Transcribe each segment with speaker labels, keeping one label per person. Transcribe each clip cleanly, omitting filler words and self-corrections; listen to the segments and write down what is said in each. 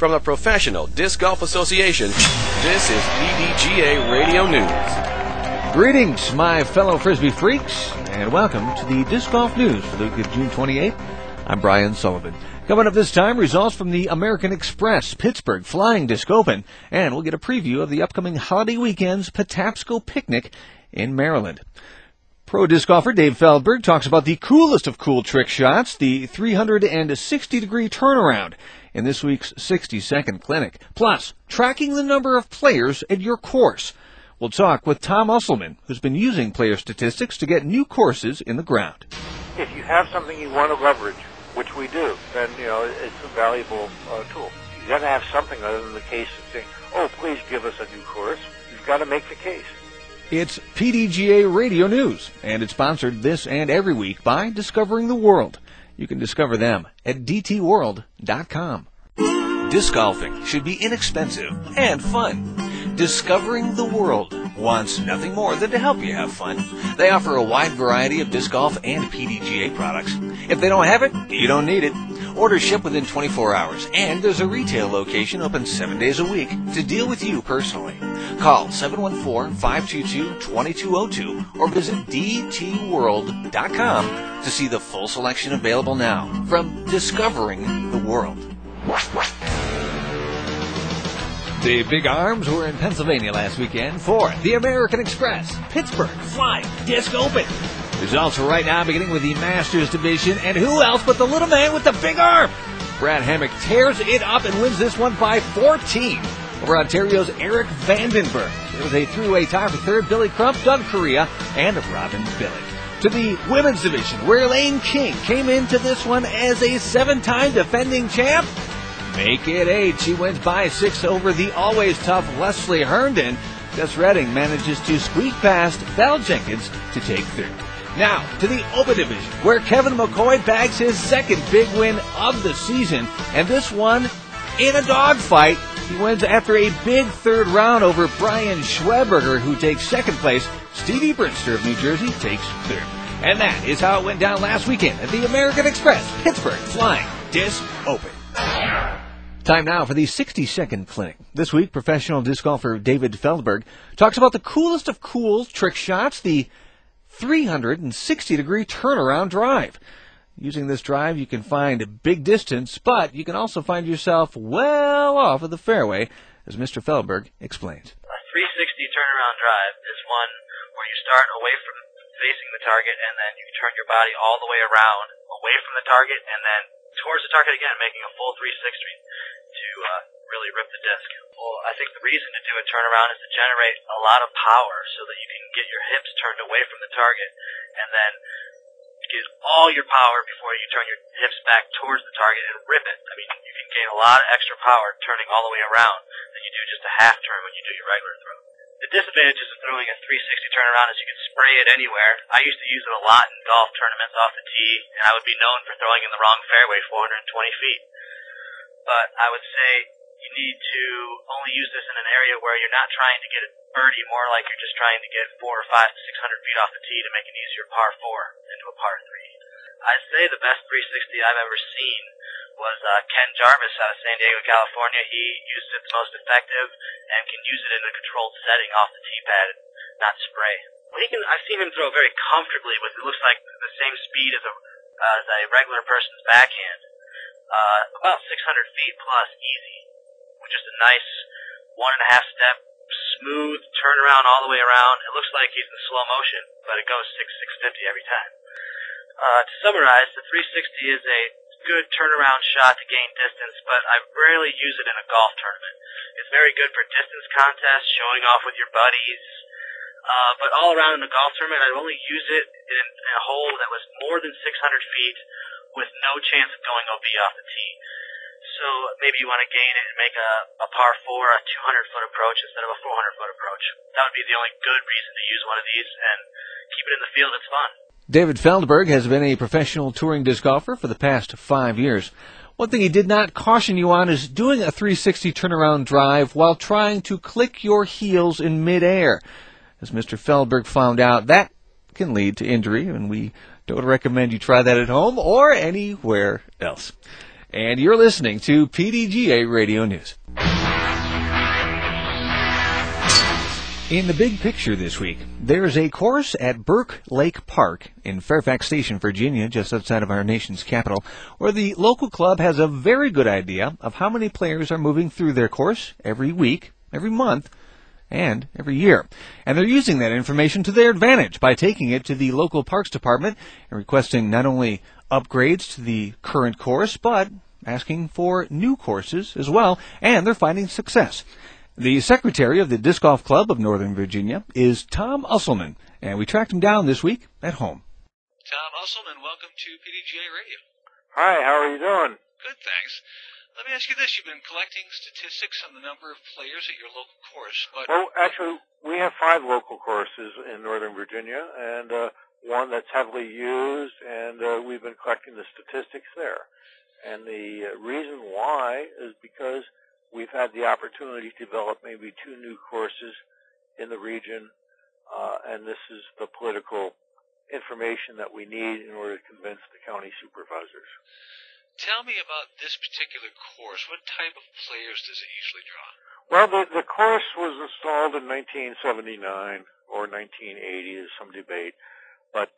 Speaker 1: From the Professional Disc Golf Association, this is PDGA Radio News.
Speaker 2: Greetings, my fellow Frisbee freaks, and welcome to the Disc Golf News for the week of June 28th. I'm Brian Sullivan. Coming up this time, results from the American Express Pittsburgh Flying Disc Open, and we'll get a preview of the upcoming holiday weekend's Patapsco Picnic in Maryland. Pro disc golfer Dave Feldberg talks about the coolest of cool trick shots, the 360-degree turnaround, in this week's 60-second clinic, plus tracking the number of players at your course. We'll talk with Tom Usselman, who's been using player statistics to get new courses in the ground.
Speaker 3: If you have something you want to leverage, which we do, then, it's a valuable tool. You got to have something other than the case of saying, oh, please give us a new course. You've got to make the case.
Speaker 2: It's PDGA Radio News, and it's sponsored this and every week by Discovering the World. You can discover them at dtworld.com.
Speaker 4: Disc golfing should be inexpensive and fun. Discovering the World wants nothing more than to help you have fun. They offer a wide variety of disc golf and PDGA products. If they don't have it, you don't need it. Orders ship within 24 hours, and there's a retail location open 7 days a week to deal with you personally. Call 714-522-2202 or visit dtworld.com to see the full selection available now from Discovering the World.
Speaker 2: The Big Arms were in Pennsylvania last weekend for the American Express Pittsburgh Flying Disc Open. Results are right now beginning with the Masters division, and who else but the little man with the big arm? Brad Hammock tears it up and wins this one by 14 over Ontario's Eric Vandenberg. It was a three-way tie for third. Billy Crump, Doug Correa, and Robin Billick. To the women's division, where Elaine King came into this one as a seven-time defending champ. Make it 8. She wins by 6 over the always tough Leslie Herndon. Gus Redding manages to squeak past Val Jenkins to take third. Now, to the Open Division, where Kevin McCoy bags his second big win of the season, and this one in a dogfight. He wins after a big third round over Brian Schweberger, who takes second place. Stevie Brinster of New Jersey takes third. And that is how it went down last weekend at the American Express Pittsburgh Flying Disc Open. Time now for the 60-second clinic. This week, professional disc golfer David Feldberg talks about the coolest of cool trick shots, the 360-degree turnaround drive. Using this drive, you can find a big distance, but you can also find yourself well off of the fairway, as Mr. Feldberg explains.
Speaker 5: A 360 turnaround drive is one where you start away from facing the target, and then you turn your body all the way around, away from the target, and then towards the target again, making a full 360 to really rip the disc. Well, I think the reason to do a turnaround is to generate a lot of power so that you can get your hips turned away from the target and then get all your power before you turn your hips back towards the target and rip it. I mean, you can gain a lot of extra power turning all the way around than you do just a half turn when you do your regular throw. The disadvantages of throwing a 360 turnaround is you can spray it anywhere. I used to use it a lot in golf tournaments off the tee, and I would be known for throwing in the wrong fairway 420 feet. But I would say you need to only use this in an area where you're not trying to get a birdie, more like you're just trying to get 400 or 500 to 600 feet off the tee to make an easier par 4 into a par 3. I'd say the best 360 I've ever seen was Ken Jarvis out of San Diego, California. He uses it the most effective and can use it in a controlled setting off the tee pad, not spray. Well, I've seen him throw very comfortably with, it looks like the same speed as a regular person's backhand. About 600 feet plus, easy. With just a nice 1.5 step, smooth turnaround all the way around. It looks like he's in slow motion, but it goes 650 every time. To summarize, the 360 is a good turnaround shot to gain distance, but I rarely use it in a golf tournament. It's very good for distance contests, showing off with your buddies, but all around in a golf tournament, I'd only use it in a hole that was more than 600 feet with no chance of going OB off the tee. So maybe you want to gain it and make a par 4, a 200-foot approach instead of a 400-foot approach. That would be the only good reason to use one of these, and keep it in the field, it's fun.
Speaker 2: David Feldberg has been a professional touring disc golfer for the past 5 years. One thing he did not caution you on is doing a 360 turnaround drive while trying to click your heels in midair. As Mr. Feldberg found out, that can lead to injury, and we don't recommend you try that at home or anywhere else. And you're listening to PDGA Radio News. In the big picture this week, there's a course at Burke Lake Park in Fairfax Station, Virginia, just outside of our nation's capital, where the local club has a very good idea of how many players are moving through their course every week, every month, and every year. And they're using that information to their advantage by taking it to the local parks department and requesting not only upgrades to the current course, but asking for new courses as well, and they're finding success. The secretary of the Disc Golf Club of Northern Virginia is Tom Usselman, and we tracked him down this week at home.
Speaker 6: Tom Usselman, welcome to PDGA Radio.
Speaker 3: Hi, how are you doing?
Speaker 6: Good, thanks. Let me ask you this. You've been collecting statistics on the number of players at your local course, but...
Speaker 3: Well, actually, we have 5 local courses in Northern Virginia, and one that's heavily used, and we've been collecting the statistics there. And the reason why is because we've had the opportunity to develop maybe 2 new courses in the region, and this is the political information that we need in order to convince the county supervisors.
Speaker 6: Tell me about this particular course. What type of players does it usually draw?
Speaker 3: Well, the course was installed in 1979 or 1980. There's some debate, but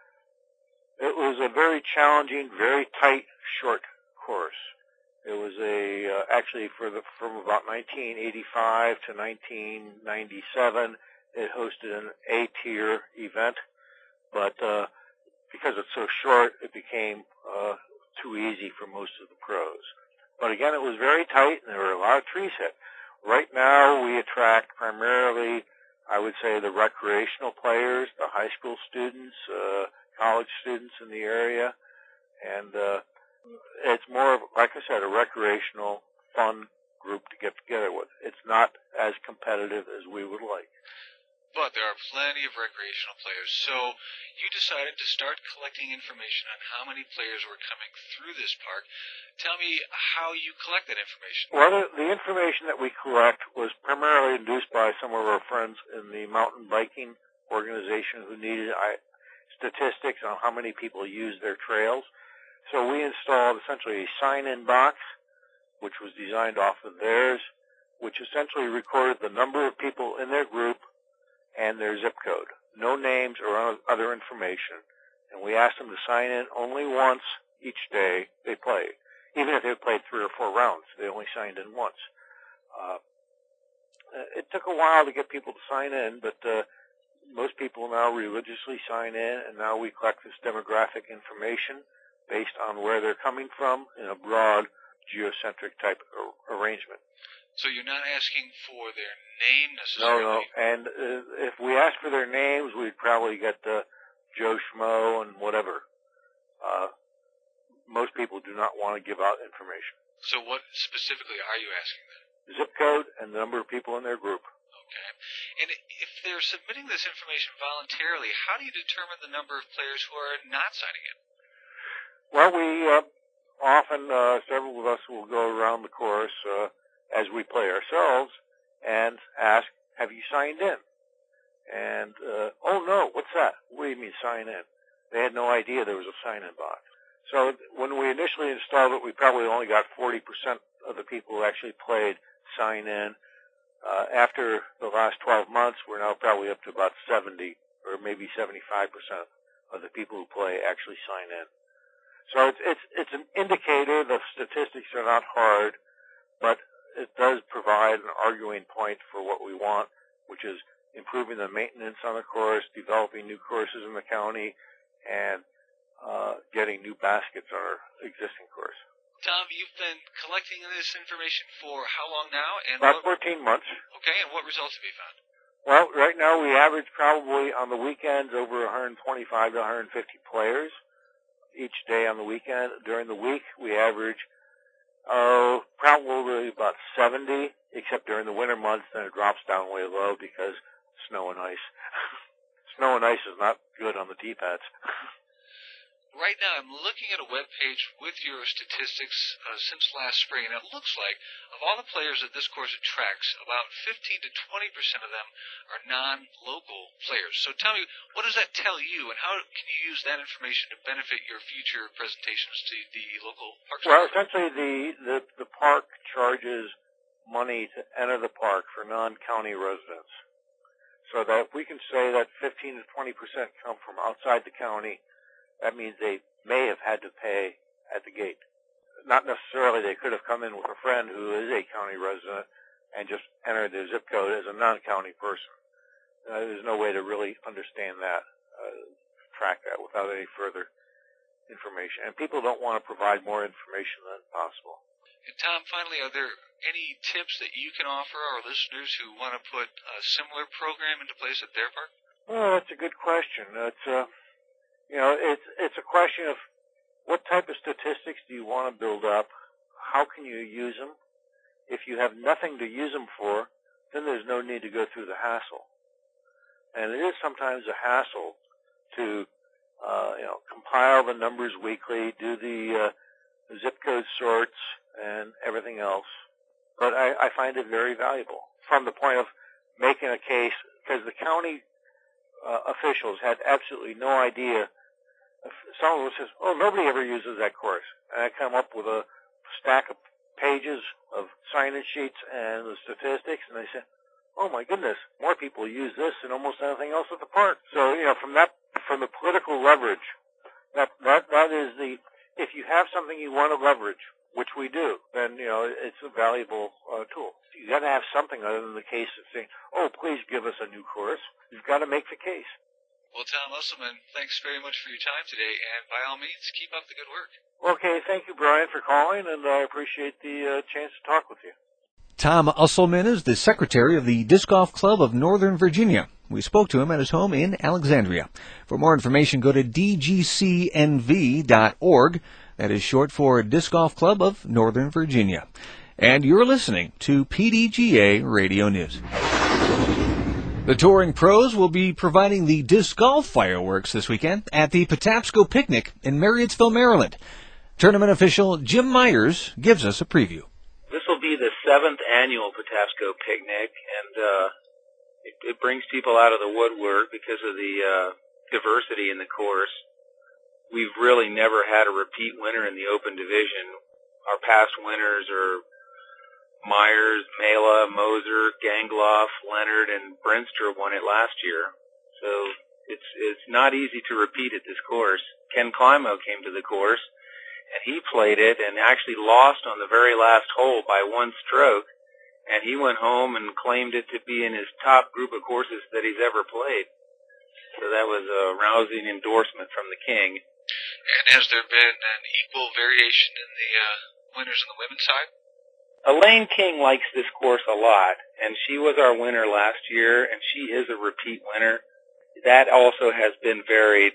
Speaker 3: it was a very challenging, very tight, short course. It was actually from about 1985 to 1997, it hosted an A-tier event, but because it's so short, it became too easy for most of the pros. But again, it was very tight, and there were a lot of trees hit. Right now, we attract primarily, I would say, the recreational players, the high school students, college students in the area, and it's more of, like I said, a recreational, fun group to get together with. It's not as competitive as we would like.
Speaker 6: But there are plenty of recreational players, so you decided to start collecting information on how many players were coming through this park. Tell me how you collect that information.
Speaker 3: Well, the information that we collect was primarily induced by some of our friends in the mountain biking organization who needed statistics on how many people use their trails. So we installed essentially a sign-in box, which was designed off of theirs, which essentially recorded the number of people in their group and their zip code. No names or other information. And we asked them to sign in only once each day they played. Even if they played 3 or 4 rounds, they only signed in once. It took a while to get people to sign in, but most people now religiously sign in, and now we collect this demographic information based on where they're coming from in a broad geocentric type of arrangement.
Speaker 6: So you're not asking for their name necessarily?
Speaker 3: No. And if we asked for their names, we'd probably get Joe Schmo and whatever. Most people do not want to give out information.
Speaker 6: So what specifically are you asking them?
Speaker 3: Zip code and the number of people in their group.
Speaker 6: Okay. And if they're submitting this information voluntarily, how do you determine the number of players who are not signing in?
Speaker 3: Well, we often, several of us will go around the course as we play ourselves and ask, have you signed in? And, oh no, what's that? What do you mean sign in? They had no idea there was a sign-in box. So when we initially installed it, we probably only got 40% of the people who actually played sign in. After the last 12 months, we're now probably up to about 70 or maybe 75% of the people who play actually sign in. So it's an indicator. The statistics are not hard, but it does provide an arguing point for what we want, which is improving the maintenance on the course, developing new courses in the county, and getting new baskets on our existing course.
Speaker 6: Tom, you've been collecting this information for how long now? And
Speaker 3: about 14 months.
Speaker 6: Okay, and what results have you found?
Speaker 3: Well, right now we average probably on the weekends over 125 to 150 players each day on the weekend. During the week, we average probably about 70, except during the winter months, then it drops down way low because snow and ice. Snow and ice is not good on the tee pads.
Speaker 6: right now I'm looking at a web page with your statistics since last spring, and it looks like of all the players that this course attracts, about 15 to 20% of them are non-local players. So tell me, what does that tell you, and how can you use that information to benefit your future presentations to the local parks?
Speaker 3: Well, essentially the park charges money to enter the park for non-county residents. So that if we can say that 15 to 20% come from outside the county, that means they may have had to pay at the gate. Not necessarily they could have come in with a friend who is a county resident and just entered their zip code as a non-county person. There's no way to really understand that, track that without any further information. And people don't want to provide more information than possible.
Speaker 6: And Tom, finally, are there any tips that you can offer our listeners who want to put a similar program into place at their park?
Speaker 3: Well, that's a good question. It's a question of what type of statistics do you want to build up? How can you use them? If you have nothing to use them for, then there's no need to go through the hassle. And it is sometimes a hassle to, compile the numbers weekly, do the zip code sorts and everything else. But I find it very valuable from the point of making a case, because the county officials had absolutely no idea. Someone says, "Oh, nobody ever uses that course," and I come up with a stack of pages of signage sheets and the statistics, and they say, "Oh my goodness, more people use this than almost anything else at the park." So from the political leverage, that is the, if you have something you want to leverage, which we do, then it's a valuable tool. You got to have something other than the case of saying, "Oh, please give us a new course." You've got to make the case.
Speaker 6: Well, Tom Usselman, thanks very much for your time today, and by all means, keep up the good work.
Speaker 3: Okay, thank you, Brian, for calling, and I appreciate the chance to talk with you.
Speaker 2: Tom Usselman is the secretary of the Disc Golf Club of Northern Virginia. We spoke to him at his home in Alexandria. For more information, go to dgcnv.org. That is short for Disc Golf Club of Northern Virginia. And you're listening to PDGA Radio News. The touring pros will be providing the disc golf fireworks this weekend at the Patapsco Picnic in Marriottsville, Maryland. Tournament official Jim Myers gives us a preview.
Speaker 7: This will be the 7th annual Patapsco Picnic, and it brings people out of the woodwork because of the diversity in the course. We've really never had a repeat winner in the open division. Our past winners are Myers, Mela, Moser, Gangloff, Leonard, and Brinster won it last year. So it's not easy to repeat at this course. Ken Climo came to the course, and he played it and actually lost on the very last hole by one stroke, and he went home and claimed it to be in his top group of courses that he's ever played. So that was a rousing endorsement from the King.
Speaker 6: And has there been an equal variation in the winners on the women's side?
Speaker 7: Elaine King likes this course a lot, and she was our winner last year, and she is a repeat winner. That also has been varied.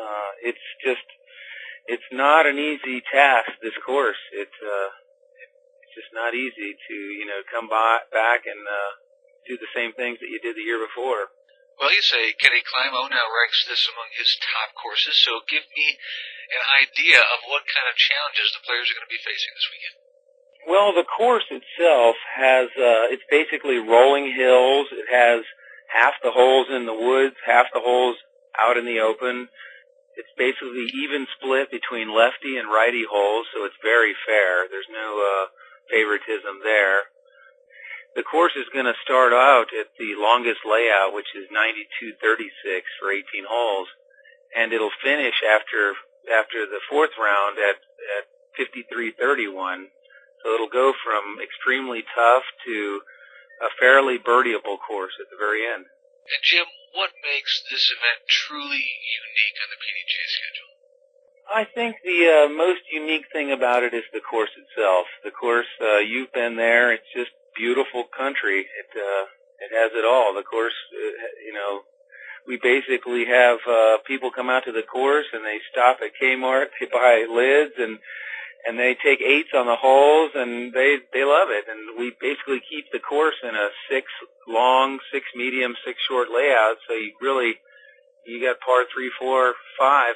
Speaker 7: It's not an easy task, this course. It's just not easy to, come back and do the same things that you did the year before.
Speaker 6: Well, you say Kenny Climo now ranks this among his top courses, so give me an idea of what kind of challenges the players are going to be facing this weekend.
Speaker 7: Well, the course itself has, it's basically rolling hills. It has half the holes in the woods, half the holes out in the open. It's basically even split between lefty and righty holes, so it's very fair. There's no favoritism there. The course is going to start out at the longest layout, which is 92.36 for 18 holes, and it'll finish after the fourth round at 53.31. So it'll go from extremely tough to a fairly birdieable course at the very end.
Speaker 6: And Jim, what makes this event truly unique on the PDGA schedule?
Speaker 7: I think the most unique thing about it is the course itself. The course, you've been there. It's just beautiful country. It has it all. The course, we basically have people come out to the course and they stop at Kmart, they buy lids, and they take eights on the holes, and they love it. And we basically keep the course in a 6 long, 6 medium, 6 short layout. So you got par 3, 4, 5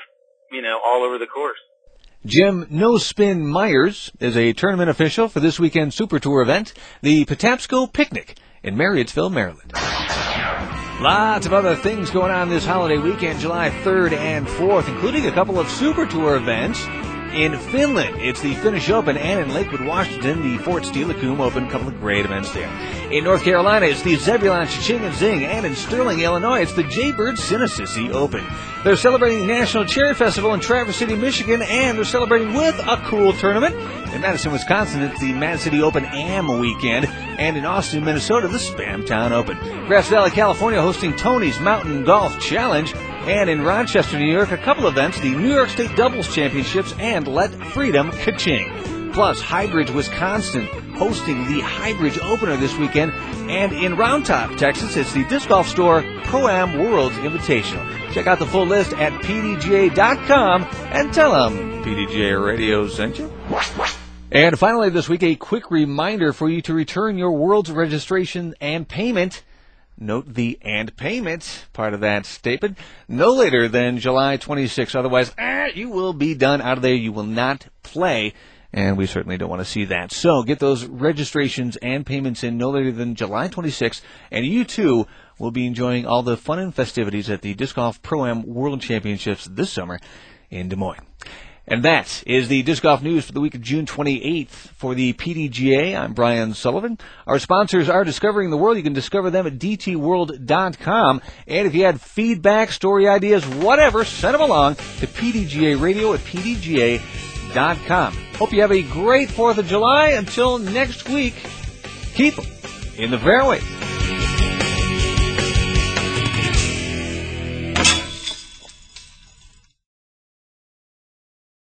Speaker 7: all over the course.
Speaker 2: Jim No Spin Myers is a tournament official for this weekend's Super Tour event, the Patapsco Picnic in Marriottsville, Maryland. Lots of other things going on this holiday weekend, July 3rd and 4th, including a couple of Super Tour events. In Finland, it's the Finnish Open, and in Lakewood, Washington, the Fort Steilacoom Open. A couple of great events there. In North Carolina, it's the Zebulon Cha-Ching and Zing, and in Sterling, Illinois, it's the Jaybird Sinisisi Open. They're celebrating National Cherry Festival in Traverse City, Michigan, and they're celebrating with a cool tournament. In Madison, Wisconsin, it's the Mad City Open AM weekend, and in Austin, Minnesota, the Spam Town Open. Grass Valley, California, hosting Tony's Mountain Golf Challenge. And in Rochester, New York, a couple events, the New York State Doubles Championships and Let Freedom Ka-Ching. Plus, Highbridge, Wisconsin, hosting the Highbridge Opener this weekend. And in Round Top, Texas, it's the Disc Golf Store Pro-Am World's Invitational. Check out the full list at PDGA.com and tell them PDGA Radio sent you. And finally this week, a quick reminder for you to return your World's registration and payment. Note the "and payment" part of that statement. No later than July 26th. Otherwise, you will be done out of there. You will not play, and we certainly don't want to see that. So get those registrations and payments in no later than July 26th, and you, too, will be enjoying all the fun and festivities at the Disc Golf Pro-Am World Championships this summer in Des Moines. And that is the Disc Golf News for the week of June 28th. For the PDGA, I'm Brian Sullivan. Our sponsors are Discovering the World. You can discover them at dtworld.com. And if you had feedback, story ideas, whatever, send them along to PDGA Radio at pdga.com. Hope you have a great 4th of July. Until next week, keep 'em in the fairway.